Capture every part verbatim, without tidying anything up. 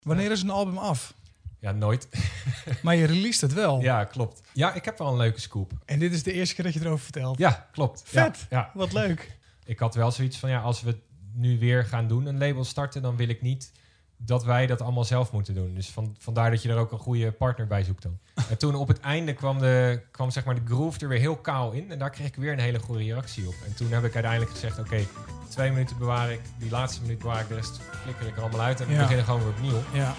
Wanneer is een album af? Ja, nooit. Maar je released het wel. Ja, klopt. Ja, ik heb wel een leuke scoop. En dit is de eerste keer dat je erover vertelt. Ja, klopt. Vet. Ja, ja. Wat leuk. Ik had wel zoiets van, ja, als we nu weer gaan doen, een label starten, dan wil ik niet dat wij dat allemaal zelf moeten doen. Dus van, vandaar dat je er ook een goede partner bij zoekt dan. En toen op het einde kwam, de, kwam zeg maar de groove er weer heel kaal in. En daar kreeg ik weer een hele goede reactie op. En toen heb ik uiteindelijk gezegd, oké, okay, twee minuten bewaar ik, die laatste minuut bewaar ik, de rest flikker ik er allemaal uit en we ja. beginnen gewoon weer opnieuw. Ja.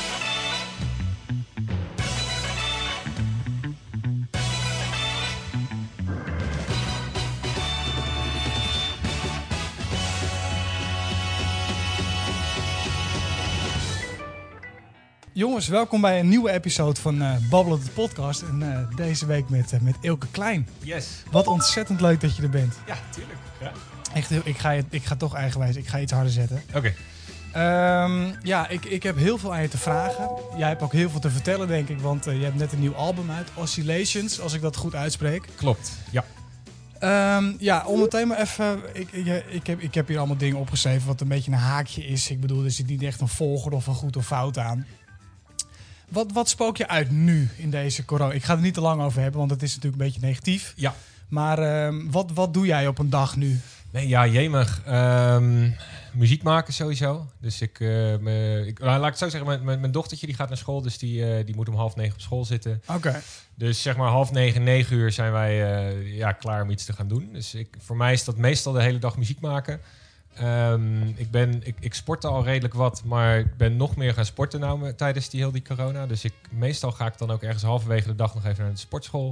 Jongens, welkom bij een nieuwe episode van uh, Babbelen de podcast. En uh, deze week met, uh, met Ilke Klein. Yes. Wat ontzettend leuk dat je er bent. Ja, tuurlijk. Ja. Echt, heel, ik, ga je, ik ga toch eigenwijs, ik ga iets harder zetten. Oké. Okay. Um, ja, ik, ik heb heel veel aan je te vragen. Jij hebt ook heel veel te vertellen, denk ik. Want uh, je hebt net een nieuw album uit, Oscillations, als ik dat goed uitspreek. Klopt, ja. Um, ja, om meteen maar even... Ik, ik, ik, heb, ik heb hier allemaal dingen opgeschreven wat een beetje een haakje is. Ik bedoel, er zit niet echt een volgorde of een goed of fout aan. Wat, wat spook je uit nu in deze corona? Ik ga er niet te lang over hebben, want het is natuurlijk een beetje negatief. Ja. Maar uh, wat, wat doe jij op een dag nu? Nee, ja, jemig. Um, muziek maken sowieso. Dus ik, uh, me, ik nou, laat ik het zo zeggen, mijn, mijn dochtertje die gaat naar school, dus die, uh, die moet om half negen op school zitten. Oké. Okay. Dus zeg maar half negen, negen uur zijn wij uh, ja, klaar om iets te gaan doen. Dus ik, voor mij is dat meestal de hele dag muziek maken. Um, ik, ben, ik, ik sportte al redelijk wat, maar ik ben nog meer gaan sporten nou tijdens die heel die corona. Dus ik, meestal ga ik dan ook ergens halverwege de dag nog even naar de sportschool.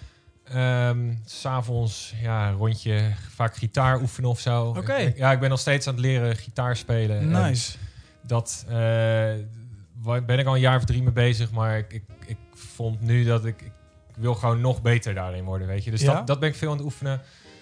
Um, 's avonds ja, een rondje, vaak gitaar oefenen of zo. Oké. Okay. Ja, ik ben nog steeds aan het leren gitaar spelen. Nice. En dat uh, ben ik al een jaar of drie mee bezig, maar ik, ik, ik vond nu dat ik, ik wil gewoon nog beter daarin worden, weet je. Dus ja? dat, dat ben ik veel aan het oefenen.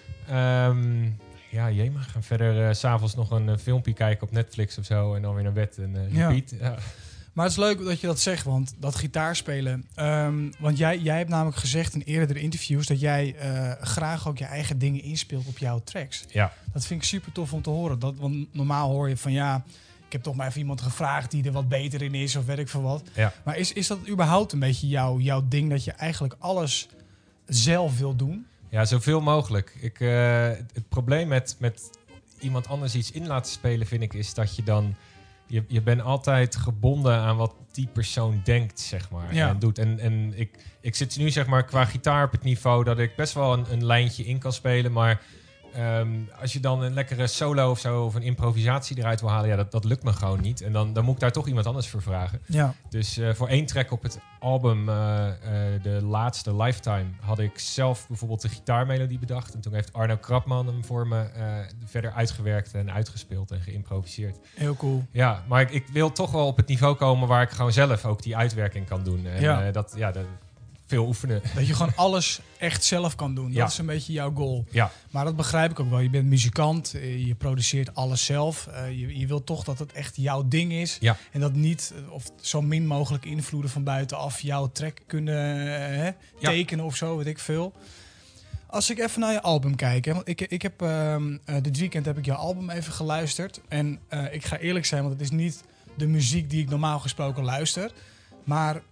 Um, Ja, jemig. En verder uh, 's avonds nog een uh, filmpje kijken op Netflix of zo. En dan weer naar bed en uh, repeat. Ja. Ja. Maar het is leuk dat je dat zegt, want dat gitaarspelen. Um, want jij, jij hebt namelijk gezegd in eerdere interviews dat jij uh, graag ook je eigen dingen inspeelt op jouw tracks. Ja. Dat vind ik super tof om te horen. Dat, want normaal hoor je van ja, ik heb toch maar even iemand gevraagd die er wat beter in is of weet ik veel wat. Ja. Maar is, is dat überhaupt een beetje jouw, jouw ding dat je eigenlijk alles zelf wil doen? Ja, zoveel mogelijk. Ik, uh, het probleem met, met iemand anders iets in laten spelen, vind ik, is dat je dan... Je, je bent altijd gebonden aan wat die persoon denkt, zeg maar, ja. en doet. En, en ik, ik zit nu, zeg maar, qua gitaar op het niveau dat ik best wel een, een lijntje in kan spelen, maar... Um, als je dan een lekkere solo of zo of een improvisatie eruit wil halen, ja, dat, dat lukt me gewoon niet. En dan, dan moet ik daar toch iemand anders voor vragen. Ja. Dus uh, voor één track op het album, uh, uh, de laatste Lifetime, had ik zelf bijvoorbeeld de gitaarmelodie bedacht. En toen heeft Arno Krapman hem voor me uh, verder uitgewerkt en uitgespeeld en geïmproviseerd. Heel cool. Ja, maar ik, ik wil toch wel op het niveau komen waar ik gewoon zelf ook die uitwerking kan doen. En ja. Uh, dat, ja, dat, veel oefenen. Dat je gewoon alles echt zelf kan doen. Dat ja. is een beetje jouw goal. Ja. Maar dat begrijp ik ook wel. Je bent muzikant, je produceert alles zelf. Uh, je, je wilt toch dat het echt jouw ding is. Ja. En dat niet, of zo min mogelijk invloeden van buitenaf jouw track kunnen uh, hè, tekenen ja. of zo, weet ik veel. Als ik even naar je album kijk, hè, want ik, ik heb uh, dit weekend heb ik jouw album even geluisterd. En uh, ik ga eerlijk zijn, want het is niet de muziek die ik normaal gesproken luister. Maar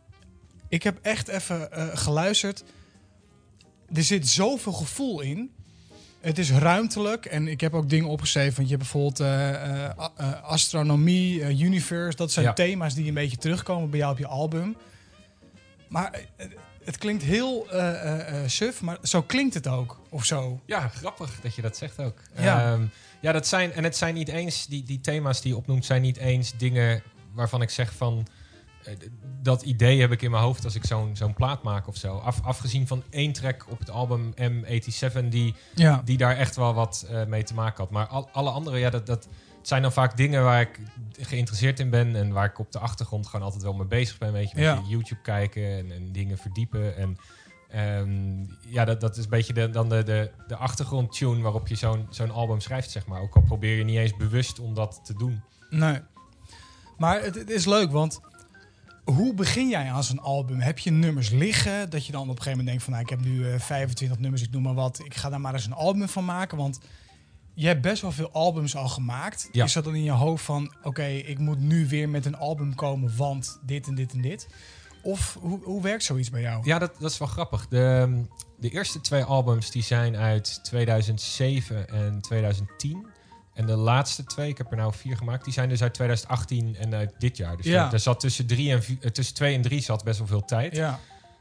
ik heb echt even uh, geluisterd. Er zit zoveel gevoel in. Het is ruimtelijk. En ik heb ook dingen opgeschreven. Want je hebt bijvoorbeeld uh, uh, astronomie, uh, universe. Dat zijn ja. thema's die een beetje terugkomen bij jou op je album. Maar uh, het klinkt heel uh, uh, uh, suf. Maar zo klinkt het ook. Of zo. Ja, grappig dat je dat zegt ook. Ja, um, ja dat zijn, en het zijn niet eens... Die, die thema's die je opnoemt zijn niet eens dingen waarvan ik zeg van... Dat idee heb ik in mijn hoofd als ik zo'n, zo'n plaat maak of zo. Af, afgezien van één track op het album M zevenennegentig... die, ja. die daar echt wel wat uh, mee te maken had. Maar al, alle andere, ja, dat, dat het zijn dan vaak dingen waar ik geïnteresseerd in ben... en waar ik op de achtergrond gewoon altijd wel mee bezig ben. Weet je, met ja. YouTube kijken en, en dingen verdiepen. En um, ja, dat, dat is een beetje de, dan de, de, de achtergrondtune waarop je zo'n, zo'n album schrijft, zeg maar. Ook al probeer je niet eens bewust om dat te doen. Nee. Maar het, het is leuk, want... Hoe begin jij aan zo'n album? Heb je nummers liggen? Dat je dan op een gegeven moment denkt van... Nou, ik heb nu uh, vijfentwintig nummers, ik noem maar wat. Ik ga daar maar eens een album van maken. Want je hebt best wel veel albums al gemaakt. Ja. Is dat dan in je hoofd van... oké, okay, ik moet nu weer met een album komen... want dit en dit en dit? Of hoe, hoe werkt zoiets bij jou? Ja, dat, dat is wel grappig. De, de eerste twee albums die zijn uit tweeduizend zeven en tweeduizend tien. En de laatste twee, ik heb er nou vier gemaakt... die zijn dus uit tweeduizend achttien en uit dit jaar. Dus ja. er zat tussen, drie en vier, tussen twee en drie zat best wel veel tijd. Ja.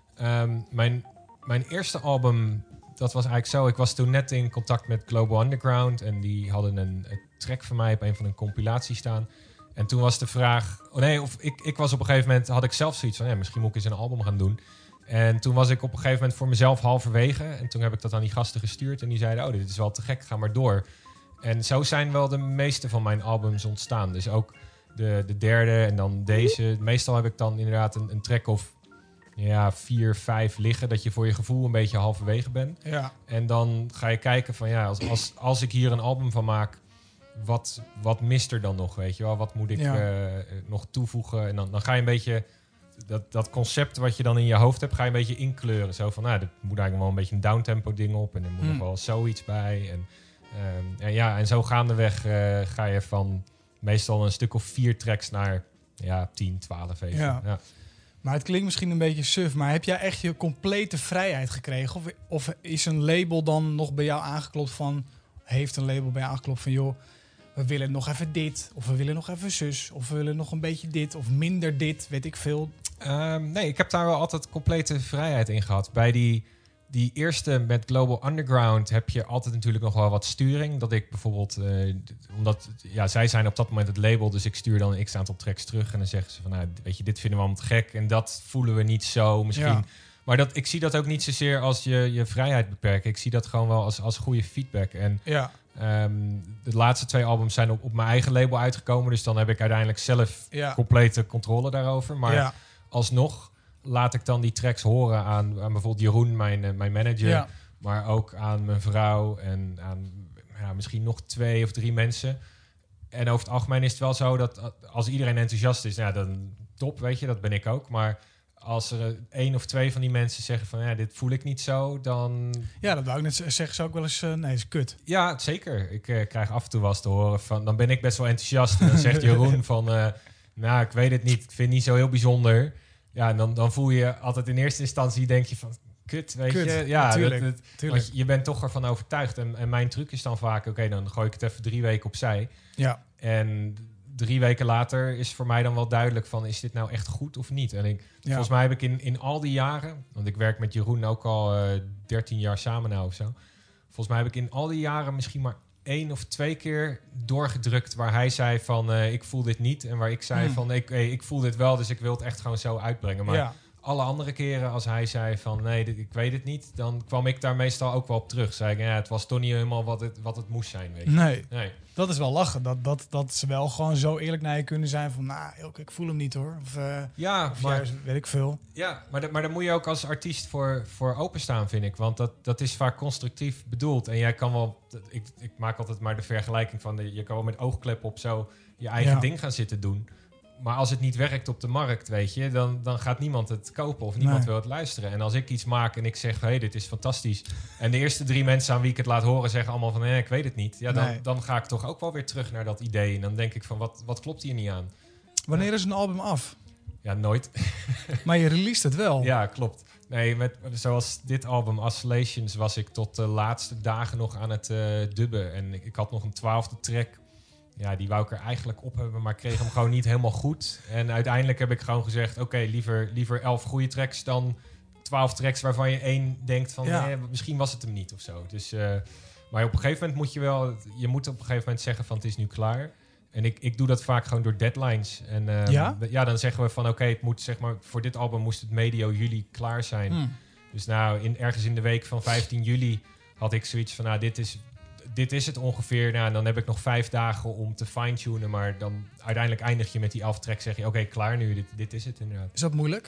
Um, mijn, mijn eerste album... Dat was eigenlijk zo. Ik was toen net in contact met Global Underground. En die hadden een, een track van mij op een van een compilatie staan. En toen was de vraag... Oh nee, of ik, ik was op een gegeven moment... had ik zelf zoiets van... Ja, misschien moet ik eens een album gaan doen. En toen was ik op een gegeven moment voor mezelf halverwege. En toen heb ik dat aan die gasten gestuurd. En die zeiden... Oh, dit is wel te gek. Ga maar door. En zo zijn wel de meeste van mijn albums ontstaan. Dus ook de, de derde en dan deze. Meestal heb ik dan inderdaad een, een track of... ja, vier, vijf liggen, dat je voor je gevoel een beetje halverwege bent. Ja. En dan ga je kijken van ja, als, als, als ik hier een album van maak, wat, wat mist er dan nog, weet je wel? Wat moet ik ja. uh, nog toevoegen? En dan, dan ga je een beetje, dat, dat concept wat je dan in je hoofd hebt, ga je een beetje inkleuren. Zo van, nou, er moet eigenlijk wel een beetje een downtempo ding op en er moet mm. nog wel zoiets bij. En, um, en ja, en zo gaandeweg uh, ga je van meestal een stuk of vier tracks naar ja, tien, twaalf even. Ja. Ja. Maar het klinkt misschien een beetje suf, maar heb jij echt je complete vrijheid gekregen? Of, of is een label dan nog bij jou aangeklopt van... heeft een label bij jou aangeklopt van... joh, we willen nog even dit, of we willen nog even zus... of we willen nog een beetje dit, of minder dit, weet ik veel. Um, nee, ik heb daar wel altijd complete vrijheid in gehad. Bij die, die eerste met Global Underground heb je altijd natuurlijk nog wel wat sturing. Dat ik bijvoorbeeld... Uh, omdat ja, zij zijn op dat moment het label, dus ik stuur dan een x-aantal tracks terug. En dan zeggen ze van, nou, weet je, dit vinden we allemaal te gek. En dat voelen we niet zo misschien. Ja. Maar dat, ik zie dat ook niet zozeer als je, je vrijheid beperken. Ik zie dat gewoon wel als, als goede feedback. En ja. um, de laatste twee albums zijn op, op mijn eigen label uitgekomen. Dus dan heb ik uiteindelijk zelf ja. complete controle daarover. Maar ja. alsnog laat ik dan die tracks horen aan, aan bijvoorbeeld Jeroen, mijn, uh, mijn manager. Ja. Maar ook aan mijn vrouw en aan ja, misschien nog twee of drie mensen. En over het algemeen is het wel zo dat als iedereen enthousiast is, ja, dan top, weet je, dat ben ik ook. Maar als er één of twee van die mensen zeggen van, ja, dit voel ik niet zo, dan... Ja, dat wou ik net zeggen, zou ik wel eens, uh, nee, is kut. Ja, zeker. Ik uh, krijg af en toe wel eens te horen van, dan ben ik best wel enthousiast. En dan zegt Jeroen van, uh, nou, ik weet het niet, ik vind het niet zo heel bijzonder. Ja, en dan, dan voel je altijd in eerste instantie, denk je van, kut, weet kut, je. Ja, tuurlijk, dat, dat, tuurlijk. Want je bent toch ervan overtuigd. En, en mijn truc is dan vaak, oké, okay, dan gooi ik het even drie weken opzij. Ja. En drie weken later is voor mij dan wel duidelijk van, is dit nou echt goed of niet? En ik, ja. volgens mij heb ik in, in al die jaren, want ik werk met Jeroen ook al uh, dertien jaar samen nou of zo. Volgens mij heb ik in al die jaren misschien maar één of twee keer doorgedrukt waar hij zei van, uh, ik voel dit niet. En waar ik zei hmm. van, ik, hey, ik voel dit wel, dus ik wil het echt gewoon zo uitbrengen. Maar ja. alle andere keren als hij zei van, nee, dit, ik weet het niet, dan kwam ik daar meestal ook wel op terug. Zei ik, ja, het was toch niet helemaal wat het, wat het moest zijn, weet je. Nee. nee. Dat is wel lachen. Dat, dat, dat ze wel gewoon zo eerlijk naar je kunnen zijn van, nou, ik, ik voel hem niet hoor. Of, uh, ja, of maar juist, weet ik veel. Ja, maar, de, maar daar moet je ook als artiest voor, voor openstaan, vind ik. Want dat, dat is vaak constructief bedoeld. En jij kan wel, ik, ik maak altijd maar de vergelijking van, de, je kan wel met oogklep op zo je eigen ja. ding gaan zitten doen. Maar als het niet werkt op de markt, weet je, dan, dan gaat niemand het kopen of niemand nee. wil het luisteren. En als ik iets maak en ik zeg, hé, hey, dit is fantastisch. En de eerste drie mensen aan wie ik het laat horen zeggen allemaal van, nee, ik weet het niet. Ja, dan, nee. dan ga ik toch ook wel weer terug naar dat idee. En dan denk ik van, wat, wat klopt hier niet aan? Wanneer is een album af? Ja, nooit. Maar je released het wel. Ja, klopt. Nee, met, zoals dit album, Oscillations, was ik tot de laatste dagen nog aan het uh, dubben. En ik, ik had nog een twaalfde track. Ja, die wou ik er eigenlijk op hebben, maar kreeg hem gewoon niet helemaal goed. En uiteindelijk heb ik gewoon gezegd, oké, okay, liever, liever elf goede tracks dan twaalf tracks waarvan je één denkt van, ja. nee, misschien was het hem niet of zo. Dus, uh, maar op een gegeven moment moet je wel, je moet op een gegeven moment zeggen van, het is nu klaar. En ik, ik doe dat vaak gewoon door deadlines. En uh, ja? ja, dan zeggen we van, oké, okay, het moet zeg maar, voor dit album moest het medio juli klaar zijn. Mm. Dus nou, in, ergens in de week van vijftien juli had ik zoiets van, nou, dit is... Dit is het ongeveer. Nou, dan heb ik nog vijf dagen om te fine-tunen. Maar dan uiteindelijk eindig je met die elf tracks. Zeg je, oké, okay, klaar nu. Dit, dit is het inderdaad. Is dat moeilijk?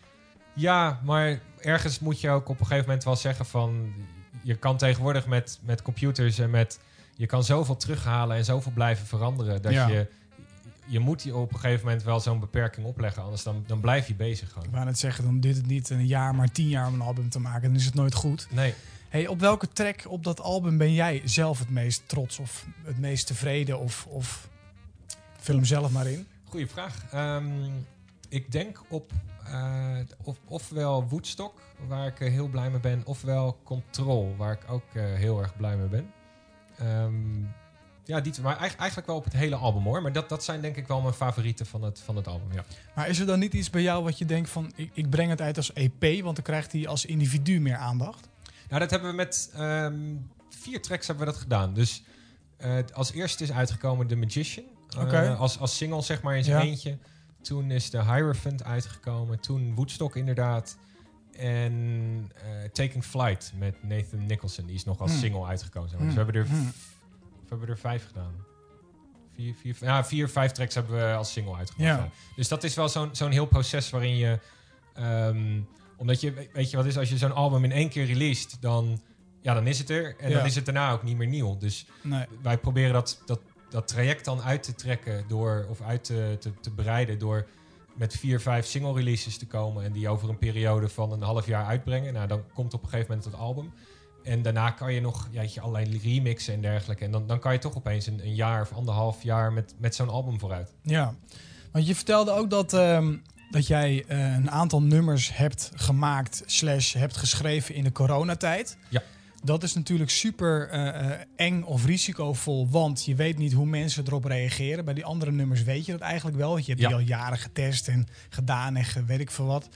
Ja, maar ergens moet je ook op een gegeven moment wel zeggen van... Je kan tegenwoordig met, met computers en met... Je kan zoveel terughalen en zoveel blijven veranderen. Dat ja. je... Je moet je op een gegeven moment wel zo'n beperking opleggen. Anders dan, dan blijf je bezig gewoon. Ik wou net zeggen, dan duurt het niet een jaar, maar tien jaar om een album te maken. Dan is het nooit goed. Nee. Hey, op welke track op dat album ben jij zelf het meest trots of het meest tevreden? Of, of vul hem zelf maar in. Goeie vraag. Um, ik denk op uh, of, ofwel Woodstock, waar ik uh, heel blij mee ben, ofwel Control, waar ik ook uh, heel erg blij mee ben. Um, ja, die, maar eigenlijk wel op het hele album hoor. Maar dat, dat zijn denk ik wel mijn favorieten van het, van het album, ja. Maar is er dan niet iets bij jou wat je denkt van, ik, ik breng het uit als E P, want dan krijgt hij als individu meer aandacht? Nou, dat hebben we met um, vier tracks hebben we dat gedaan. Dus uh, als eerste is uitgekomen The Magician. Uh, okay. als, als single zeg maar in zijn ja. eentje. Toen is de Hierophant uitgekomen. Toen Woodstock inderdaad. En uh, Taking Flight met Nathan Nicholson. Die is nog als hmm. single uitgekomen. Zeg maar. Dus we hebben er, hmm. f- we hebben er vijf gedaan. Vier, vier, ja, vier, vijf tracks hebben we als single uitgebracht. Ja. Dus dat is wel zo'n, zo'n heel proces waarin je... Um, omdat je, weet je wat is, als je zo'n album in één keer released, dan, ja, dan is het er. En ja. dan is het daarna ook niet meer nieuw. Dus nee. wij proberen dat, dat, dat traject dan uit te trekken door, of uit te, te, te breiden door met vier, vijf single releases te komen en die over een periode van een half jaar uitbrengen. Nou, dan komt op een gegeven moment het album. En daarna kan je nog ja, je allerlei remixen en dergelijke. En dan, dan kan je toch opeens een, een jaar of anderhalf jaar met, met zo'n album vooruit. Ja, want je vertelde ook dat... Um dat jij uh, een aantal nummers hebt gemaakt slash hebt geschreven in de coronatijd. Ja. Dat is natuurlijk super uh, uh, eng of risicovol, want je weet niet hoe mensen erop reageren. Bij die andere nummers weet je dat eigenlijk wel, want je hebt ja. die al jaren getest en gedaan en ge, weet ik veel wat.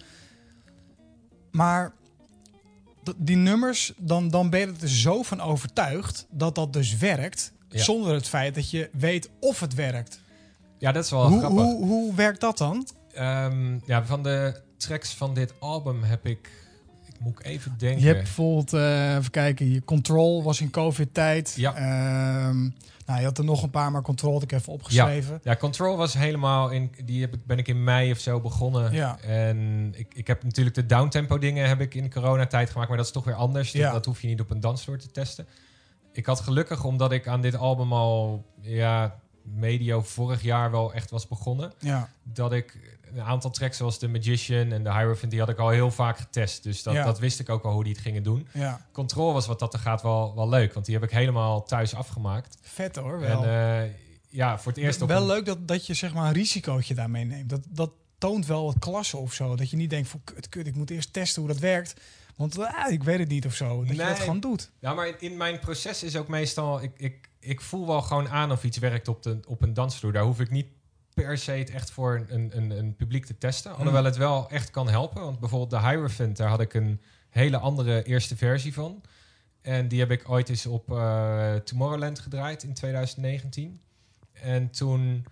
Maar d- die nummers, dan, dan ben je er dus zo van overtuigd dat dat dus werkt, ja. zonder het feit dat je weet of het werkt. Ja, dat is wel hoe, grappig. Hoe, hoe werkt dat dan? Um, ja, van de tracks van dit album heb ik... Ik moet even denken. Je hebt bijvoorbeeld, uh, even kijken, je Control was in COVID-tijd. Ja. Um, nou, je had er nog een paar, maar Control had ik even opgeschreven. Ja, ja Control was helemaal in... Die heb ik, ben ik in mei of zo begonnen. Ja. En ik, ik heb natuurlijk de downtempo dingen heb ik in de coronatijd gemaakt, maar dat is toch weer anders. Ja. Dat, dat hoef je niet op een dansvloer te testen. Ik had gelukkig, omdat ik aan dit album al... ja, medio vorig jaar wel echt was begonnen. Ja. Dat ik een aantal tracks zoals The Magician en The Hierophant, die had ik al heel vaak getest. Dus dat, ja. dat wist ik ook al hoe die het gingen doen. Ja. Control was wat dat er gaat wel, wel leuk, want die heb ik helemaal thuis afgemaakt. Vet hoor, wel. En uh, ja, voor het eerst... Wel, op wel een... leuk dat, dat je zeg maar een risicootje daarmee neemt. Dat, dat toont wel wat klasse of zo. Dat je niet denkt van kut, kut, ik moet eerst testen hoe dat werkt. Want ah, ik weet het niet of zo. Dat nee. je dat gewoon doet. Ja, maar in, in mijn proces is ook meestal... Ik, ik, ik voel wel gewoon aan of iets werkt op, de, op een dansvloer. Daar hoef ik niet per se het echt voor een, een, een publiek te testen. Hmm. Alhoewel het wel echt kan helpen. Want bijvoorbeeld de Hierophant, daar had ik een hele andere eerste versie van. En die heb ik ooit eens op uh, Tomorrowland gedraaid in twintig negentien. En toen...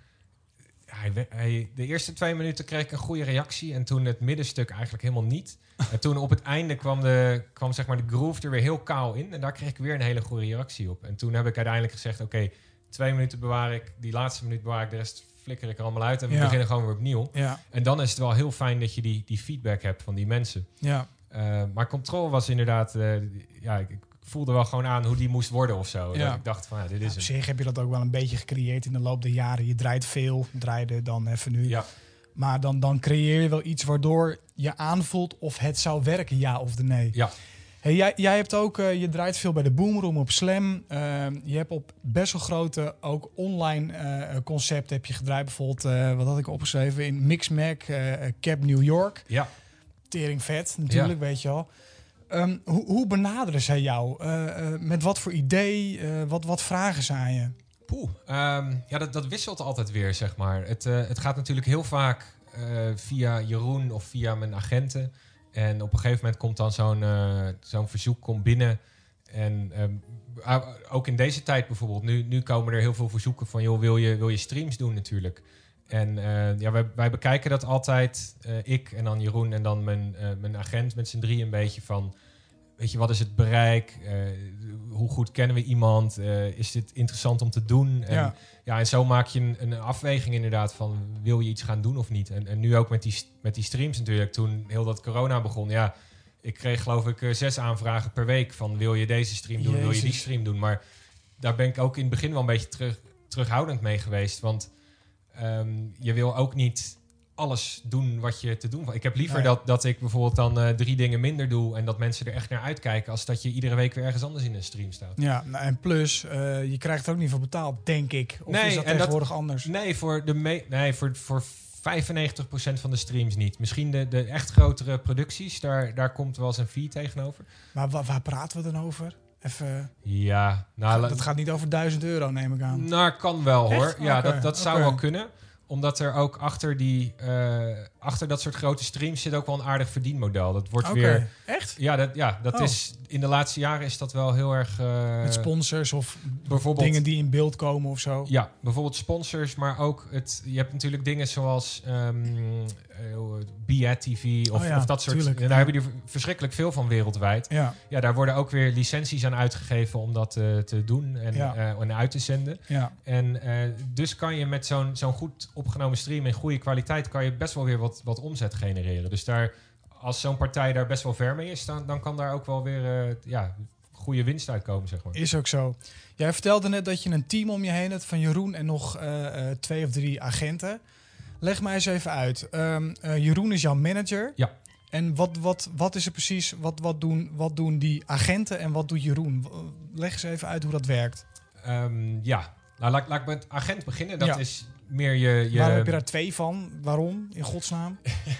Hij, hij, de eerste twee minuten kreeg ik een goede reactie. En toen het middenstuk eigenlijk helemaal niet. En toen op het einde kwam, de, kwam zeg maar de groove er weer heel kaal in. En daar kreeg ik weer een hele goede reactie op. En toen heb ik uiteindelijk gezegd... Oké, okay, twee minuten bewaar ik. Die laatste minuut bewaar ik. De rest flikker ik er allemaal uit. En we ja. beginnen gewoon weer opnieuw. Ja. En dan is het wel heel fijn dat je die, die feedback hebt van die mensen. Ja. Uh, maar Control was inderdaad... Uh, ja, ik, ik voelde wel gewoon aan hoe die moest worden of zo. Ja. Dat ik dacht van, ja, dit is ja, op zich heb je dat ook wel een beetje gecreëerd in de loop der jaren. Je draait veel, draaide dan even nu. Ja. Maar dan, dan creëer je wel iets waardoor je aanvoelt of het zou werken, ja of de nee. Ja. Hey, jij, jij hebt ook, uh, je draait veel bij de Boomroom op Slam. Uh, je hebt op best wel grote, ook online uh, concepten heb je gedraaid. Bijvoorbeeld, uh, wat had ik opgeschreven, in Mixmag, uh, Cap New York. Ja. Tering vet, natuurlijk, ja. weet je al. Um, hoe, hoe benaderen zij jou? Uh, uh, met wat voor idee? Uh, wat, wat vragen ze aan je? Poeh, um, ja, dat, dat wisselt altijd weer, zeg maar. Het, uh, het gaat natuurlijk heel vaak uh, via Jeroen of via mijn agenten. En op een gegeven moment komt dan zo'n, uh, zo'n verzoek komt binnen. En um, uh, ook in deze tijd bijvoorbeeld. Nu, nu komen er heel veel verzoeken van... joh, wil je, wil je streams doen natuurlijk? En uh, ja, wij, wij bekijken dat altijd, uh, ik en dan Jeroen en dan mijn, uh, mijn agent met z'n drie een beetje van... Weet je, wat is het bereik? Uh, hoe goed kennen we iemand? Uh, is dit interessant om te doen? En, ja. ja, en zo maak je een, een afweging inderdaad van... wil je iets gaan doen of niet? En, en nu ook met die, met die streams natuurlijk. Toen heel dat corona begon, ja... Ik kreeg geloof ik uh, zes aanvragen per week van... wil je deze stream doen? Jezus. Wil je die stream doen? Maar daar ben ik ook in het begin wel een beetje terug, terughoudend mee geweest. Want um, je wil ook niet... alles doen wat je te doen valt. Ik heb liever Nee. dat, dat ik bijvoorbeeld dan uh, drie dingen minder doe en dat mensen er echt naar uitkijken, als dat je iedere week weer ergens anders in een stream staat. Ja, nou, en plus, uh, je krijgt er ook niet voor betaald, denk ik. Of nee, is dat en tegenwoordig dat, anders? Nee, voor, de me- nee voor, voor vijfennegentig procent van de streams niet. Misschien de, de echt grotere producties, daar, daar komt wel eens een fee tegenover. Maar wa- waar praten we dan over? Even, ja, nou, dat gaat niet over duizend euro, neem ik aan. Nou, kan wel hoor. Echt? Ja, Okay, dat, dat zou okay. wel kunnen. Omdat er ook achter die uh, achter dat soort grote streams zit ook wel een aardig verdienmodel. Dat wordt okay. weer. Echt? Ja, dat, ja, dat oh. is in de laatste jaren is dat wel heel erg. Uh, Met sponsors of bijvoorbeeld dingen die in beeld komen of zo. Ja, bijvoorbeeld sponsors, maar ook het. Je hebt natuurlijk dingen zoals um, uh, B A T V of, oh ja, of dat soort. tuurlijk, en daar ja. hebben die verschrikkelijk veel van wereldwijd. Ja. Ja, daar worden ook weer licenties aan uitgegeven om dat uh, te doen en, ja. uh, en uit te zenden. Ja. En uh, dus kan je met zo'n zo'n goed opgenomen stream in goede kwaliteit kan je best wel weer wat, wat omzet genereren. Dus daar, als zo'n partij daar best wel ver mee is, dan, dan kan daar ook wel weer uh, ja, goede winst uitkomen, zeg maar. Is ook zo. Jij vertelde net dat je een team om je heen hebt van Jeroen en nog uh, uh, twee of drie agenten. Leg mij eens even uit. Um, uh, Jeroen is jouw manager. Ja. En wat, wat, wat is er precies? Wat, wat, doen, wat doen die agenten en wat doet Jeroen? Leg eens even uit hoe dat werkt. Um, ja, nou laat, laat ik met agent beginnen. Dat ja. is meer je, je... Waarom heb je daar twee van? Waarom? In godsnaam?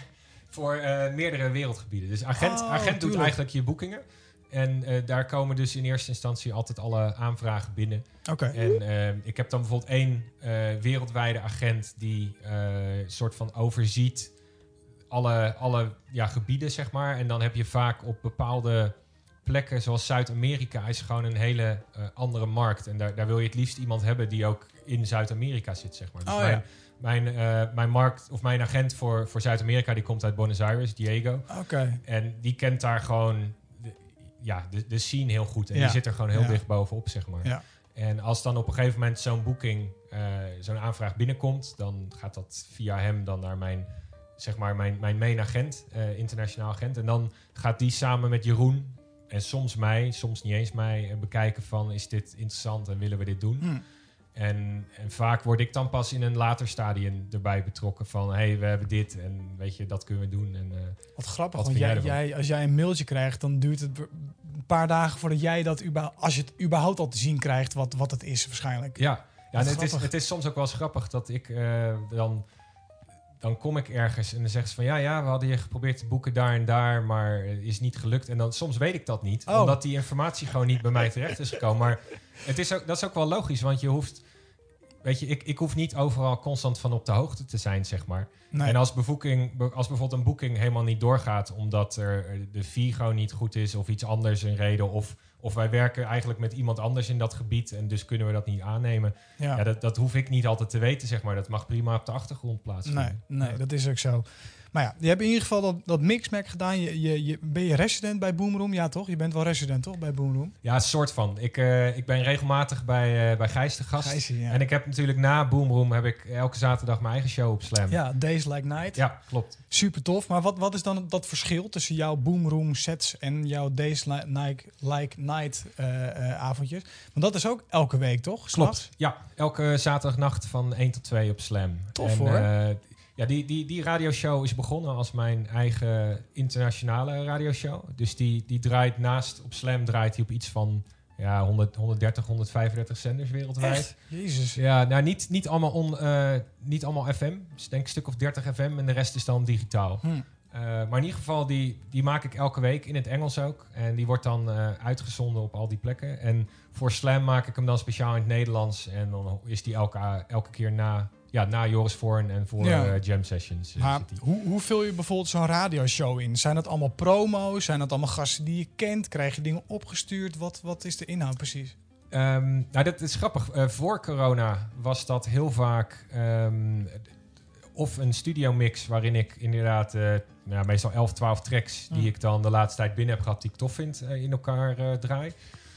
Voor uh, meerdere wereldgebieden. Dus agent, oh, agent doet tuurlijk. eigenlijk je boekingen. En uh, daar komen dus in eerste instantie altijd alle aanvragen binnen. Oké. Okay. En uh, ik heb dan bijvoorbeeld één uh, wereldwijde agent die uh, soort van overziet alle, alle ja, gebieden, zeg maar. En dan heb je vaak op bepaalde plekken, zoals Zuid-Amerika, is gewoon een hele uh, andere markt. En daar, daar wil je het liefst iemand hebben die ook in Zuid-Amerika zit, zeg maar. Dus oh, mijn, ja. mijn, uh, mijn markt, of mijn agent voor, voor Zuid-Amerika, die komt uit Buenos Aires, Diego. Oké. Okay. En die kent daar gewoon de, ja, de, de scene heel goed. En ja. die zit er gewoon heel ja. dicht bovenop, zeg maar. Ja. En als dan op een gegeven moment zo'n boeking, uh, zo'n aanvraag binnenkomt, dan gaat dat via hem dan naar mijn, zeg maar, mijn, mijn main agent, uh, internationaal agent. En dan gaat die samen met Jeroen en soms mij, soms niet eens mij, uh, bekijken van, is dit interessant en willen we dit doen? Hmm. En, en vaak word ik dan pas in een later stadium erbij betrokken van, hé, hey, we hebben dit en weet je, dat kunnen we doen. En, uh, wat grappig, wat want jij, jij jij, als jij een mailtje krijgt, dan duurt het een paar dagen voordat jij dat, uba- als je het überhaupt al te zien krijgt, wat, wat het is waarschijnlijk. Ja, ja en het, is, grappig. het is soms ook wel eens grappig dat ik uh, dan... Dan kom ik ergens en dan zeggen ze van... ja, ja, we hadden je geprobeerd te boeken daar en daar... maar het is niet gelukt. En dan soms weet ik dat niet. Oh. Omdat die informatie gewoon niet bij mij terecht is gekomen. Maar het is ook, dat is ook wel logisch. Want je hoeft... Weet je, ik, ik hoef niet overal constant van op de hoogte te zijn, zeg maar. Nee. En als, bevoeking, als bijvoorbeeld een boeking helemaal niet doorgaat... omdat er de fee gewoon niet goed is... of iets anders een reden... of, of wij werken eigenlijk met iemand anders in dat gebied... en dus kunnen we dat niet aannemen... Ja. Ja, dat, dat hoef ik niet altijd te weten, zeg maar. Dat mag prima op de achtergrond plaatsvinden. Nee, nee ja. dat is ook zo. Maar ja, je hebt in ieder geval dat, dat mixmac gedaan. Je, je, je, ben je resident bij Boomroom? Ja, toch? Je bent wel resident, toch? Bij Boomroom? Ja, een soort van. Ik, uh, ik ben regelmatig bij, uh, bij Gijs de gast. Gijsie, ja. En ik heb natuurlijk na Boomroom... heb ik elke zaterdag mijn eigen show op Slam. Ja, Days Like Night. Ja, klopt. Super tof. Maar wat, wat is dan dat verschil tussen jouw Boomroom sets... en jouw Days Like, like, like Night uh, uh, avondjes? Want dat is ook elke week, toch? Klopt. S'nachts? Ja, elke zaterdagnacht van één tot twee op Slam. Tof, en, hoor. Uh, Ja, die, die, die radioshow is begonnen als mijn eigen internationale radioshow. Dus die, die draait naast, op Slam draait hij op iets van ja, honderd, honderddertig, honderdvijfendertig zenders wereldwijd. Echt? Jezus. Ja, nou niet, niet, allemaal on, uh, niet allemaal F M. Dus denk een stuk of dertig F M en de rest is dan digitaal. Hm. Uh, maar in ieder geval, die, die maak ik elke week in het Engels ook. En die wordt dan uh, uitgezonden op al die plekken. En voor Slam maak ik hem dan speciaal in het Nederlands. En dan is die elke, elke keer na... Ja, na Joris Voorn en voor ja. uh, jam sessions. Maar hoe, hoe vul je bijvoorbeeld zo'n radioshow in? Zijn dat allemaal promo's? Zijn dat allemaal gasten die je kent? Krijg je dingen opgestuurd? Wat, wat is de inhoud precies? Um, nou, dat is grappig. Uh, voor corona was dat heel vaak... Um, of een studiomix waarin ik inderdaad... Uh, nou, meestal elf, twaalf tracks... die mm. ik dan de laatste tijd binnen heb gehad... die ik tof vind, uh, in elkaar uh, draai.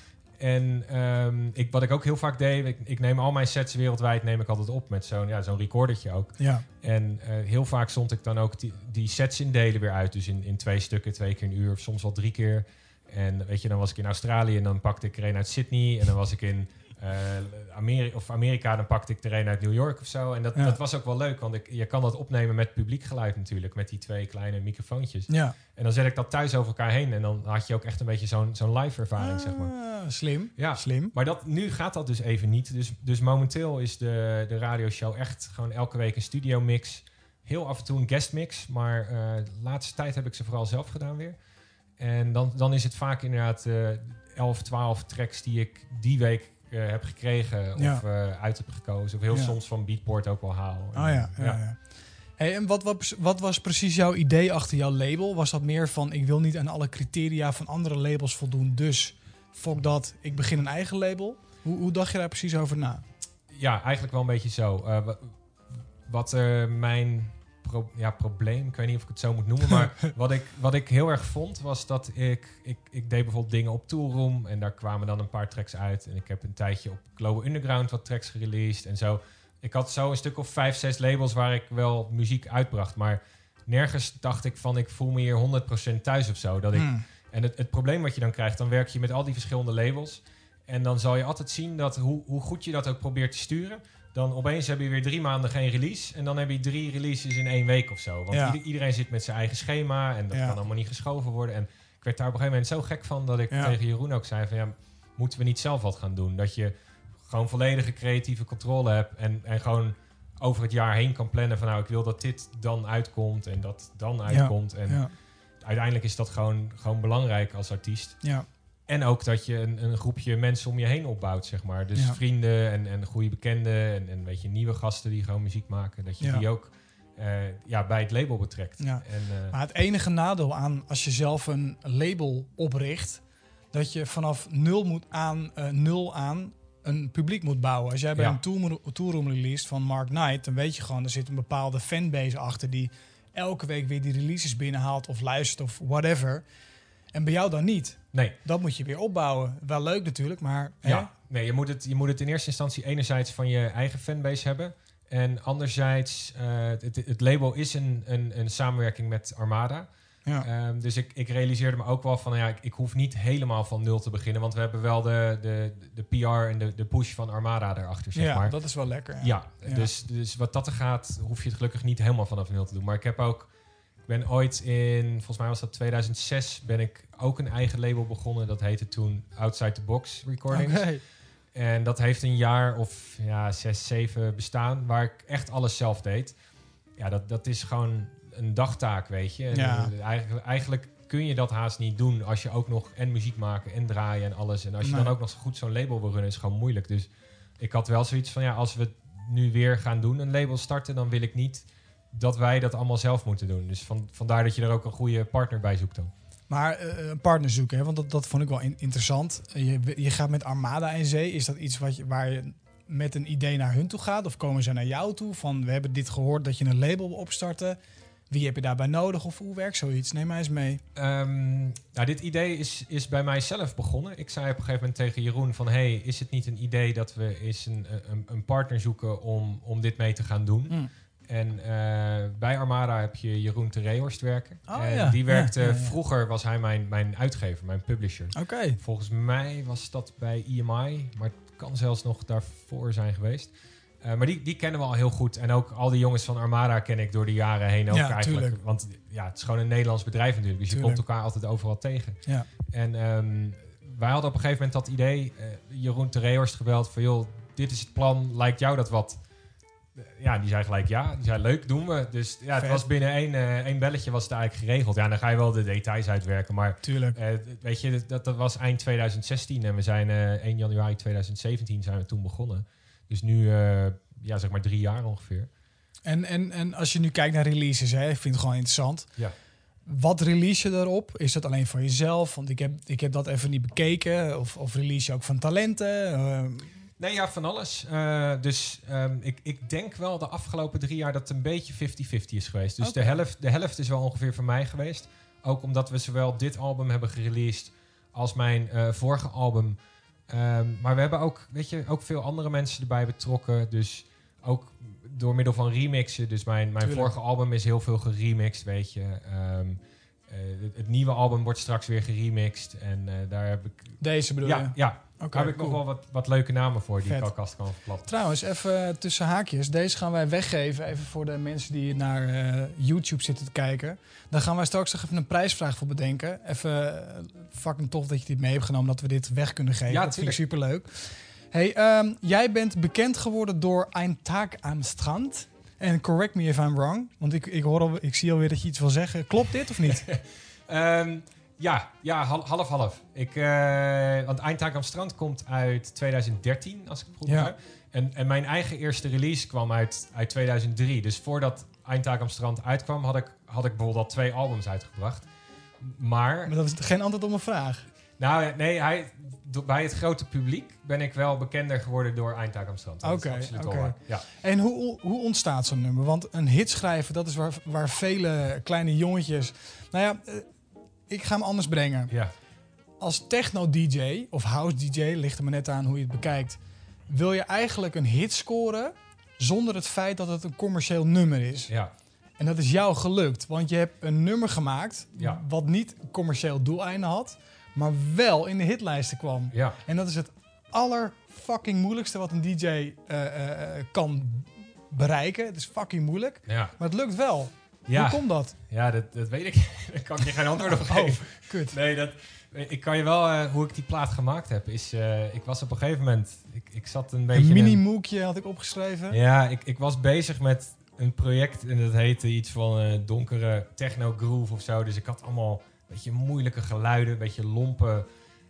En um, ik, wat ik ook heel vaak deed, ik, ik neem al mijn sets wereldwijd neem ik altijd op met zo'n ja, zo'n recordertje ook. Ja. En uh, heel vaak zond ik dan ook die, die sets in delen weer uit. Dus in, in twee stukken, twee keer een uur of soms wel drie keer. En weet je, dan was ik in Australië en dan pakte ik er een uit Sydney. En dan was ik in uh, Ameri- of Amerika, dan pakte ik er een uit New York of zo. En dat, Ja. dat was ook wel leuk, want ik, je kan dat opnemen met publiekgeluid natuurlijk, met die twee kleine microfoontjes. Ja. En dan zet ik dat thuis over elkaar heen en dan had je ook echt een beetje zo'n, zo'n live ervaring, Ah, zeg maar. Slim, Ja, slim. maar dat, nu gaat dat dus even niet. Dus, dus momenteel is de, de radioshow echt gewoon elke week een studiomix. Heel af en toe een guestmix, maar uh, de laatste tijd heb ik ze vooral zelf gedaan weer. En dan, dan is het vaak inderdaad uh, elf, twaalf tracks die ik die week uh, heb gekregen Ja. of uh, uit heb gekozen. Of heel Ja. soms van Beatport ook wel haal. Oh ja, ja, ja. ja. Hey, en wat, wat, wat was precies jouw idee achter jouw label? Was dat meer van, ik wil niet aan alle criteria van andere labels voldoen, dus fuck dat, ik begin een eigen label? Hoe, hoe dacht je daar precies over na? Ja, eigenlijk wel een beetje zo. Uh, wat wat uh, mijn pro- ja, probleem, ik weet niet of ik het zo moet noemen, maar wat, ik, wat ik heel erg vond was dat ik, ik, ik deed bijvoorbeeld dingen op Toolroom en daar kwamen dan een paar tracks uit. En ik heb een tijdje op Global Underground wat tracks gereleased en zo. Ik had zo een stuk of vijf, zes labels waar ik wel muziek uitbracht, maar nergens dacht ik van, ik voel me hier honderd procent thuis of zo. Dat ik, Hmm. En het, het probleem wat je dan krijgt, dan werk je met al die verschillende labels. En dan zal je altijd zien dat hoe, hoe goed je dat ook probeert te sturen, dan opeens heb je weer drie maanden geen release. En dan heb je drie releases in één week of zo. Want Ja. ieder, iedereen zit met zijn eigen schema en dat Ja. kan allemaal niet geschoven worden. En ik werd daar op een gegeven moment zo gek van dat ik Ja. tegen Jeroen ook zei van, ja, moeten we niet zelf wat gaan doen? Dat je gewoon volledige creatieve controle hebt en, en gewoon over het jaar heen kan plannen van, nou, ik wil dat dit dan uitkomt en dat dan uitkomt. En Ja. uiteindelijk is dat gewoon, gewoon belangrijk als artiest. Ja. En ook dat je een, een groepje mensen om je heen opbouwt, zeg maar. Dus Ja. vrienden en, en goede bekenden en, en een beetje nieuwe gasten die gewoon muziek maken. Dat je Ja. die ook uh, ja, bij het label betrekt. Ja. En, uh, Maar het enige nadeel aan als je zelf een label opricht, dat je vanaf nul, moet aan, uh, nul aan een publiek moet bouwen. Als jij bij Ja. een tour, tourroom release van Mark Knight, dan weet je gewoon, er zit een bepaalde fanbase achter die elke week weer die releases binnenhaalt of luistert of whatever. En bij jou dan niet. nee. Dat moet je weer opbouwen. Wel leuk natuurlijk, maar... Ja, hè? nee, je moet, het, je moet het in eerste instantie enerzijds van je eigen fanbase hebben. En anderzijds, uh, het, het label is een, een, een samenwerking met Armada. Ja. Um, dus ik, ik realiseerde me ook wel van, ja, ik, ik hoef niet helemaal van nul te beginnen. Want we hebben wel de, de, de P R en de, de push van Armada erachter, zeg ja, maar. dat is wel lekker. Ja. Ja, Ja. Dus, dus wat dat er gaat, hoef je het gelukkig niet helemaal vanaf nul te doen. Maar ik heb ook, ik ben ooit in, volgens mij was dat tweeduizend zes, ben ik ook een eigen label begonnen. Dat heette toen Outside the Box Recordings. Oké. En dat heeft een jaar of ja, zes, zeven bestaan, waar ik echt alles zelf deed. Ja, dat, dat is gewoon een dagtaak, weet je. En Ja. eigenlijk, eigenlijk kun je dat haast niet doen als je ook nog en muziek maken en draaien en alles. En als je Nee. dan ook nog zo goed zo'n label wil runnen, is gewoon moeilijk. Dus ik had wel zoiets van, ja, als we het nu weer gaan doen, een label starten, dan wil ik niet dat wij dat allemaal zelf moeten doen. Dus van, vandaar dat je er ook een goede partner bij zoekt dan. Maar uh, een partner zoeken, hè? Want dat, dat vond ik wel in- interessant. Je, je gaat met Armada in zee. Is dat iets wat je, waar je met een idee naar hun toe gaat? Of komen ze naar jou toe? Van, we hebben dit gehoord dat je een label wil opstarten. Wie heb je daarbij nodig? Of hoe werkt zoiets? Neem mij eens mee. Um, nou, dit idee is, is bij mij zelf begonnen. Ik zei op een gegeven moment tegen Jeroen van, hey, is het niet een idee dat we eens een, een, een partner zoeken om, om dit mee te gaan doen? Mm. En uh, bij Armada heb je Jeroen Terreehorst werken. Oh, en ja. die werkte, Ja, ja, ja. vroeger was hij mijn, mijn uitgever, mijn publisher. Oké. Okay. Volgens mij was dat bij E M I, maar het kan zelfs nog daarvoor zijn geweest. Uh, maar die, die kennen we al heel goed. En ook al die jongens van Armada ken ik door de jaren heen ook Ja, eigenlijk. tuurlijk. Want ja, het is gewoon een Nederlands bedrijf natuurlijk. Dus Tuurlijk. je komt elkaar altijd overal tegen. Ja. En um, wij hadden op een gegeven moment dat idee. Uh, Jeroen Terreehorst gebeld van, joh, dit is het plan. Lijkt jou dat wat? Uh, ja, die zei gelijk ja. Die zei, leuk, doen we. Dus ja, het Vet. was binnen één, uh, één belletje was het eigenlijk geregeld. Ja, dan ga je wel de details uitwerken. Maar Tuurlijk. uh, weet je, dat, dat was eind tweeduizend zestien. En we zijn uh, één januari tweeduizend zeventien zijn we toen begonnen. Dus nu, uh, ja, zeg maar drie jaar ongeveer. En, en, en als je nu kijkt naar releases, hè, ik vind het gewoon interessant. Ja. Wat release je daarop? Is dat alleen voor jezelf? Want ik heb, ik heb dat even niet bekeken. Of, of release je ook van talenten? Uh, Nee, ja, van alles. Uh, dus um, ik, ik denk wel de afgelopen drie jaar dat het een beetje vijftig vijftig is geweest. Dus Okay. de, helft, de helft is wel ongeveer van mij geweest. Ook omdat we zowel dit album hebben gereleased als mijn uh, vorige album. Um, maar we hebben ook, weet je, ook veel andere mensen erbij betrokken. Dus ook door middel van remixen. Dus mijn, mijn vorige album is heel veel geremixed, weet je. Um, uh, het, het nieuwe album wordt straks weer geremixed. En uh, daar heb ik... Deze bedoel ja, je? ja, Okay, Daar heb ik cool. nog wel wat, wat leuke namen voor die Vet. ik alvast kan verklappen. Trouwens, even tussen haakjes. Deze gaan wij weggeven. Even voor de mensen die naar uh, YouTube zitten te kijken. Daar gaan wij straks nog even een prijsvraag voor bedenken. Even uh, fucking tof dat je dit mee hebt genomen. Dat we dit weg kunnen geven. Ja, dat vind ik superleuk. Hey, um, jij bent bekend geworden door Ein Tag am Strand. En correct me if I'm wrong. Want ik, ik, hoor al, ik zie alweer dat je iets wil zeggen. Klopt dit of niet? um, Ja, ja half, half. Ik, uh, want Ein Tag am Strand komt uit twintig dertien, als ik het goed heb. Ja. En, en mijn eigen eerste release kwam uit, uit tweeduizend drie. Dus voordat Ein Tag am Strand uitkwam, had ik, had ik bijvoorbeeld al twee albums uitgebracht. Maar... Maar dat is geen antwoord op mijn vraag. Nou, nee, hij, bij het grote publiek ben ik wel bekender geworden door Ein Tag am Strand. Oké, okay, oké. Okay. Ja. En hoe, hoe ontstaat zo'n nummer? Want een hit schrijven, dat is waar, waar vele kleine jongetjes... Nou ja... Ik ga hem anders brengen. Ja. Als techno-D J of house-D J, ligt er maar net aan hoe je het bekijkt... wil je eigenlijk een hit scoren zonder het feit dat het een commercieel nummer is. Ja. En dat is jou gelukt, want je hebt een nummer gemaakt... Ja. wat niet een commercieel doeleinde had, maar wel in de hitlijsten kwam. Ja. En dat is het aller fucking moeilijkste wat een D J uh, uh, kan bereiken. Het is fucking moeilijk, ja. maar het lukt wel. Ja. Hoe komt dat? Ja, dat, dat weet ik. Daar kan ik je geen antwoord op geven. Oh, kut. Nee, dat, ik kan je wel... Uh, hoe ik die plaat gemaakt heb, is... Uh, ik was op een gegeven moment... Ik, ik zat een beetje... Een mini-moekje had ik opgeschreven. Ja, ik, ik was bezig met een project... en dat heette iets van uh, donkere techno-groove of zo. Dus ik had allemaal een beetje moeilijke geluiden. Een beetje lompe...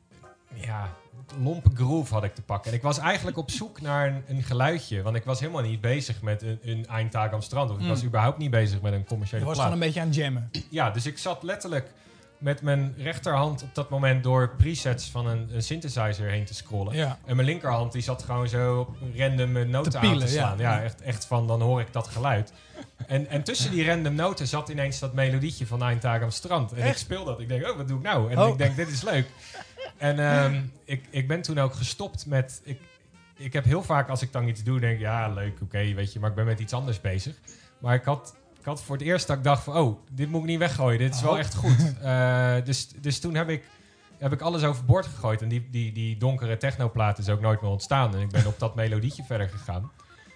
Ja... lompe groove had ik te pakken. En ik was eigenlijk op zoek naar een, een geluidje. Want ik was helemaal niet bezig met een, een Ein Tag am Strand. Of ik mm. was überhaupt niet bezig met een commerciële plaat. Je plaat. was gewoon een beetje aan het jammen. Ja, dus ik zat letterlijk met mijn rechterhand op dat moment door presets van een, een synthesizer heen te scrollen. Ja. En mijn linkerhand die zat gewoon zo op random noten te pielen, aan te slaan. Ja, ja echt, echt van dan hoor ik dat geluid. En, en tussen die random noten zat ineens dat melodietje van Ein Tag am Strand. En echt? Ik speel dat. Ik denk, oh, wat doe ik nou? En oh. ik denk, dit is leuk. En um, ik, ik ben toen ook gestopt met... Ik, ik heb heel vaak, als ik dan iets doe, denk ik... Ja, leuk, oké, okay, weet je, maar ik ben met iets anders bezig. Maar ik had, ik had voor het eerst dat ik dacht van... Oh, dit moet ik niet weggooien. Dit is oh. wel echt goed. Uh, dus, dus toen heb ik, heb ik alles overboord gegooid. En die, die, die donkere technoplaat is ook nooit meer ontstaan. En ik ben op dat melodietje verder gegaan.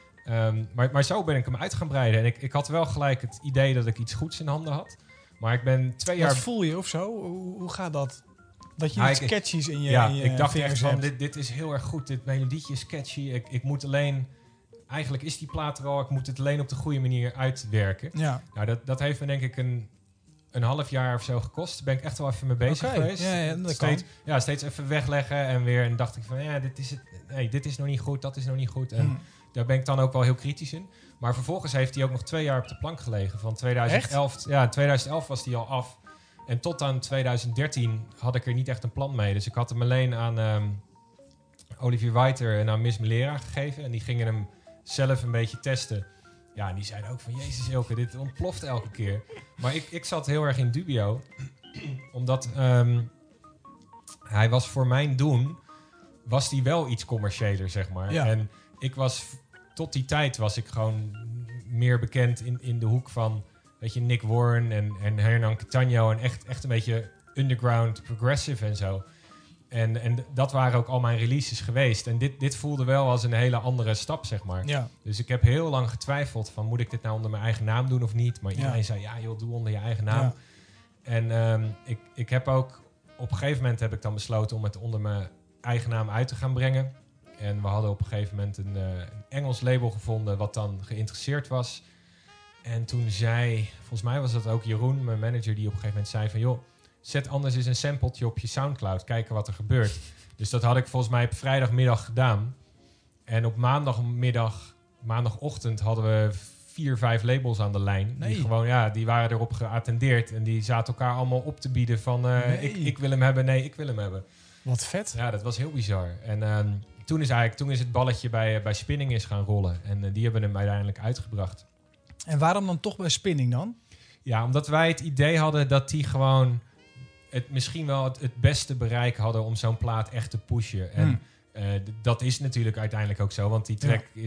Um, maar, maar zo ben ik hem uit gaan breiden. En ik, ik had wel gelijk het idee dat ik iets goeds in handen had. Maar ik ben twee jaar... Wat voel je of zo? Hoe, hoe gaat dat? Dat je iets catchies in je Ja, in je ik dacht echt van, hebt. dit, dit is heel erg goed. Dit melodietje is catchy. Ik, ik moet alleen... Eigenlijk is die plaat er al. Ik moet het alleen op de goede manier uitwerken. Ja. Nou, dat, dat heeft me denk ik een, een half jaar of zo gekost. Daar ben ik echt wel even mee bezig okay. geweest. Ja, ja, dat steeds, kan. ja, steeds even wegleggen en weer. En dacht ik van, ja, dit is het. Nee, dit is nog niet goed. Dat is nog niet goed. En hmm. daar ben ik dan ook wel heel kritisch in. Maar vervolgens heeft hij ook nog twee jaar op de plank gelegen. Van twintig elf. Echt? Ja, in twintig elf was hij al af. En tot aan twintig dertien had ik er niet echt een plan mee. Dus ik had hem alleen aan um, Olivier Weiter en aan Miss Melera gegeven. En die gingen hem zelf een beetje testen. Ja, en die zeiden ook van... Jezus Ilke, dit ontploft elke keer. Maar ik, ik zat heel erg in dubio. Omdat um, hij was voor mijn doen... was die wel iets commerciëler, zeg maar. Ja. En ik was... Tot die tijd was ik gewoon meer bekend in, in de hoek van... Weet je, Nick Warren en, en Hernan Cattaneo en echt, echt een beetje underground progressive en zo. En, en dat waren ook al mijn releases geweest. En dit, dit voelde wel als een hele andere stap, zeg maar. Ja. Dus ik heb heel lang getwijfeld van, moet ik dit nou onder mijn eigen naam doen of niet? Maar iedereen ja. zei, ja joh, doe onder je eigen naam. Ja. En um, ik, ik heb ook, op een gegeven moment heb ik dan besloten om het onder mijn eigen naam uit te gaan brengen. En we hadden op een gegeven moment een, uh, een Engels label gevonden wat dan geïnteresseerd was. En toen zei, volgens mij was dat ook Jeroen, mijn manager, die op een gegeven moment zei van... joh, zet anders eens een sampletje op je Soundcloud, kijken wat er gebeurt. Dus dat had ik volgens mij op vrijdagmiddag gedaan. En op maandagmiddag, maandagochtend hadden we vier, vijf labels aan de lijn. Nee. Die gewoon, ja, die waren erop geattendeerd. En die zaten elkaar allemaal op te bieden van... Uh, nee. ik, ik wil hem hebben, nee, ik wil hem hebben. Wat vet. Ja, dat was heel bizar. En um, toen is eigenlijk toen is het balletje bij, bij Spinning is gaan rollen. En uh, die hebben hem uiteindelijk uitgebracht. En waarom dan toch bij Spinning dan? Ja, omdat wij het idee hadden dat die gewoon... het misschien wel het, het beste bereik hadden om zo'n plaat echt te pushen. En hmm. uh, d- dat is natuurlijk uiteindelijk ook zo. Want die track ja. is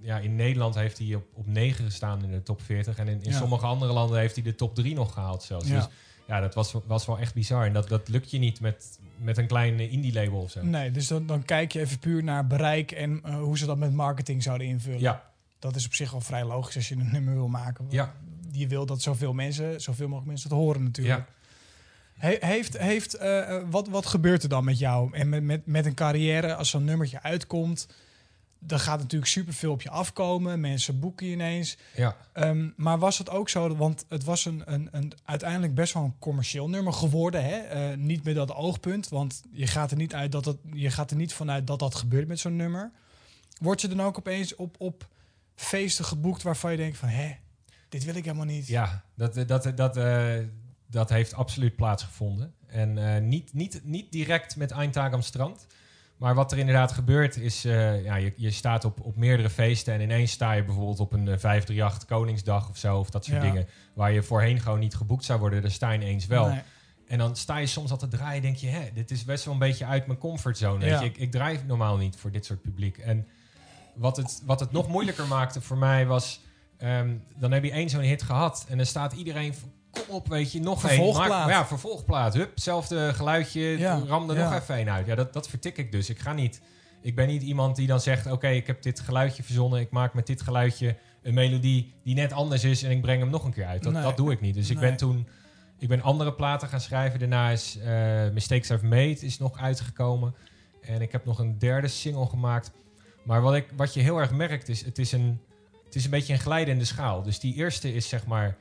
ja, in Nederland heeft hij op, op negen gestaan in de top veertig. En in, in ja. sommige andere landen heeft hij de top drie nog gehaald zelfs. Ja. Dus ja, dat was, was wel echt bizar. En dat, dat lukt je niet met, met een klein indie label of zo. Nee, dus dan, dan kijk je even puur naar bereik en uh, hoe ze dat met marketing zouden invullen. Ja. Dat is op zich wel vrij logisch als je een nummer wil maken. Ja. Je wil dat zoveel mensen, zoveel mogelijk mensen het horen natuurlijk. Ja. He, heeft, heeft, uh, wat, wat gebeurt er dan met jou en met, met, met een carrière als zo'n nummertje uitkomt? Dan gaat natuurlijk superveel op je afkomen. Mensen boeken je ineens. Ja. Um, maar was het ook zo, want het was een, een, een uiteindelijk best wel een commercieel nummer geworden. Hè? Uh, niet met dat oogpunt, want je gaat er niet uit dat het, je gaat er niet vanuit dat dat gebeurt met zo'n nummer. Word je dan ook opeens op, op feesten geboekt waarvan je denkt van, hé, dit wil ik helemaal niet. Ja, dat, dat, dat, uh, dat heeft absoluut plaatsgevonden. En uh, niet, niet, niet direct met Eindtag am Strand. Maar wat er inderdaad gebeurt is, uh, ja, je, je staat op, op meerdere feesten en ineens sta je bijvoorbeeld op een uh, vijf drie acht Koningsdag of zo, of dat soort ja. dingen, waar je voorheen gewoon niet geboekt zou worden, daar sta je ineens wel. Nee. En dan sta je soms al te draaien, denk je, hè, dit is best wel een beetje uit mijn comfortzone. Ja. Weet je? Ik, ik draai normaal niet voor dit soort publiek. En wat het, wat het nog moeilijker maakte voor mij was, um, dan heb je één zo'n hit gehad en dan staat iedereen, kom op, weet je, nog één. Vervolgplaat. Ja, vervolgplaat. Hup, hetzelfde geluidje, ja, ram er ja. nog even één uit. Ja, dat, dat vertik ik dus. Ik ga niet, ik ben niet iemand die dan zegt, oké, okay, ik heb dit geluidje verzonnen, ik maak met dit geluidje een melodie die net anders is en ik breng hem nog een keer uit. Dat, nee. dat doe ik niet. Dus ik nee. ben toen, ik ben andere platen gaan schrijven. Daarna is uh, Mistakes I've Made is nog uitgekomen. En ik heb nog een derde single gemaakt. Maar wat, ik, wat je heel erg merkt is, het is een, het is een beetje een glijdende schaal. Dus die eerste is zeg maar,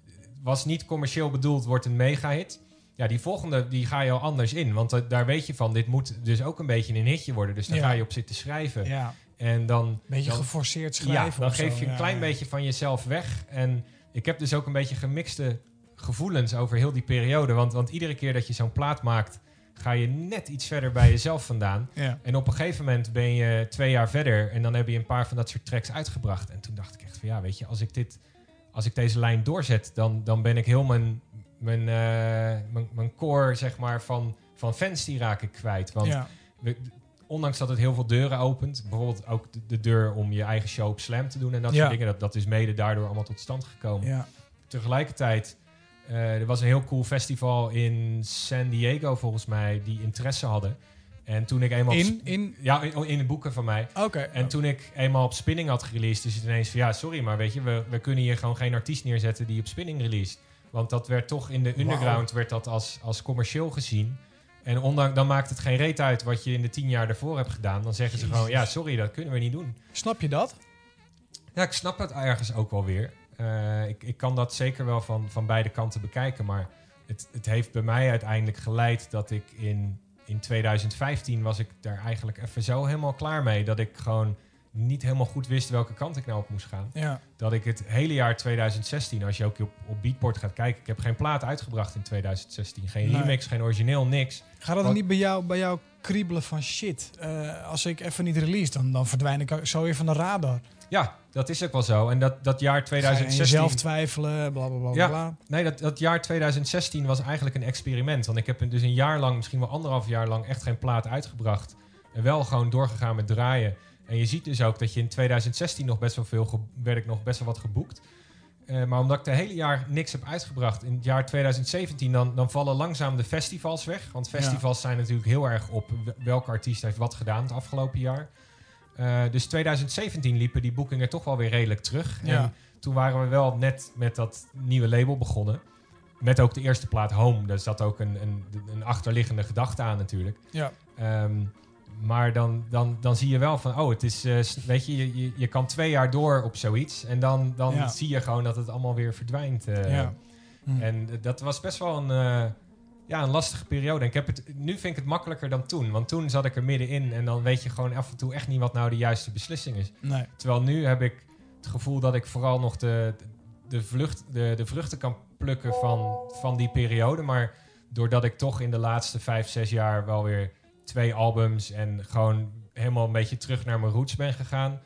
was niet commercieel bedoeld, wordt een mega-hit. Ja, die volgende die ga je al anders in. Want uh, daar weet je van, dit moet dus ook een beetje een hitje worden. Dus daar ja. ga je op zitten schrijven. Ja. En dan, beetje dan, geforceerd schrijven. Ja, dan geef zo. je een ja, klein ja. beetje van jezelf weg. En ik heb dus ook een beetje gemixte gevoelens over heel die periode. Want, want iedere keer dat je zo'n plaat maakt, ga je net iets verder bij jezelf vandaan. Ja. En op een gegeven moment ben je twee jaar verder en dan heb je een paar van dat soort tracks uitgebracht. En toen dacht ik echt van ja, weet je, als ik dit, als ik deze lijn doorzet, dan, dan ben ik heel mijn, mijn, uh, mijn, mijn core, zeg maar, van, van fans die raak ik kwijt. Want ja. we, ondanks dat het heel veel deuren opent, bijvoorbeeld ook de, de deur om je eigen show op Slam te doen en dat ja. soort dingen, dat, dat is mede daardoor allemaal tot stand gekomen. Ja. Tegelijkertijd, uh, er was een heel cool festival in San Diego volgens mij, die interesse hadden. En toen ik eenmaal... In? in? Ja, in, in de boeken van mij. Oké. Okay. En toen ik eenmaal op Spinning had gereleased, is het ineens van ja, sorry, maar weet je, we, we kunnen hier gewoon geen artiest neerzetten die op Spinning released. Want dat werd toch in de underground wow. werd dat als, als commercieel gezien. En ondanks, dan maakt het geen reet uit wat je in de tien jaar daarvoor hebt gedaan. Dan zeggen ze Jezus. gewoon, ja, sorry, dat kunnen we niet doen. Snap je dat? Ja, ik snap het ergens ook wel weer. Uh, ik, ik kan dat zeker wel van, van beide kanten bekijken. Maar het, het heeft bij mij uiteindelijk geleid dat ik in, in twintig vijftien was ik daar eigenlijk even zo helemaal klaar mee. Dat ik gewoon niet helemaal goed wist welke kant ik nou op moest gaan. Ja. Dat ik het hele jaar twintig zestien, als je ook op, op Beatport gaat kijken, ik heb geen plaat uitgebracht in twintig zestien. Geen nee. remix, geen origineel, niks. Gaat dat dan niet bij jou, bij jou kriebelen van shit? Uh, als ik even niet release, dan, dan verdwijn ik zo weer van de radar. Ja, dat is ook wel zo. En dat, dat jaar twintig zestien... Ga je jezelf twijfelen, bla bla bla. Ja, bla. Nee, dat, dat jaar twintig zestien was eigenlijk een experiment. Want ik heb dus een jaar lang, misschien wel anderhalf jaar lang, echt geen plaat uitgebracht. En wel gewoon doorgegaan met draaien. En je ziet dus ook dat je in twintig zestien nog best wel veel, ge- werd ik nog best wel wat geboekt. Uh, maar omdat ik het hele jaar niks heb uitgebracht, in het jaar twintig zeventien, dan, dan vallen langzaam de festivals weg. Want festivals ja. zijn natuurlijk heel erg op welke artiest heeft wat gedaan het afgelopen jaar. Uh, dus twintig zeventien liepen die boekingen toch wel weer redelijk terug. Ja. En toen waren we wel net met dat nieuwe label begonnen. Met ook de eerste plaat Home. Daar zat ook een, een, een achterliggende gedachte aan natuurlijk. Ja. Um, maar dan, dan, dan zie je wel van, oh, het is, uh, weet je, je, je kan twee jaar door op zoiets. En dan, dan ja. zie je gewoon dat het allemaal weer verdwijnt. Uh, ja. hm. En dat was best wel een, uh, ja, een lastige periode. En ik heb het, nu vind ik het makkelijker dan toen. Want toen zat ik er middenin en dan weet je gewoon af en toe echt niet wat nou de juiste beslissing is. Nee. Terwijl nu heb ik het gevoel dat ik vooral nog de, de, vlucht, de, de vruchten kan plukken van, van die periode. Maar doordat ik toch in de laatste vijf, zes jaar wel weer twee albums en gewoon helemaal een beetje terug naar mijn roots ben gegaan,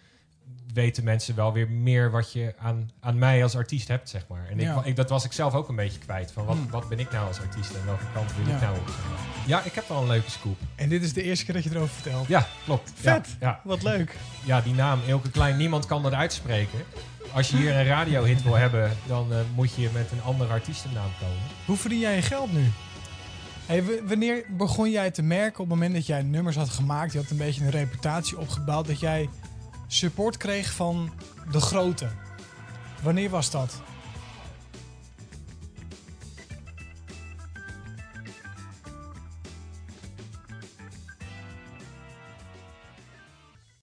weten mensen wel weer meer wat je aan, aan mij als artiest hebt, zeg maar. En Ja. ik, ik, dat was ik zelf ook een beetje kwijt. Van wat, Hmm. wat ben ik nou als artiest en welke kant wil Ja. ik nou op? Zeg maar. Ja, ik heb wel een leuke scoop. En dit is de eerste keer dat je erover vertelt. Ja, klopt. Vet. Ja, ja. Wat leuk. Ja, die naam, Ilke Klein, niemand kan dat uitspreken. Als je hier een radiohit wil hebben, dan uh, moet je met een andere artiestennaam komen. Hoe verdien jij je geld nu? Hey, w- wanneer begon jij te merken op het moment dat jij nummers had gemaakt, je had een beetje een reputatie opgebouwd, dat jij support kreeg van de grote? Wanneer was dat?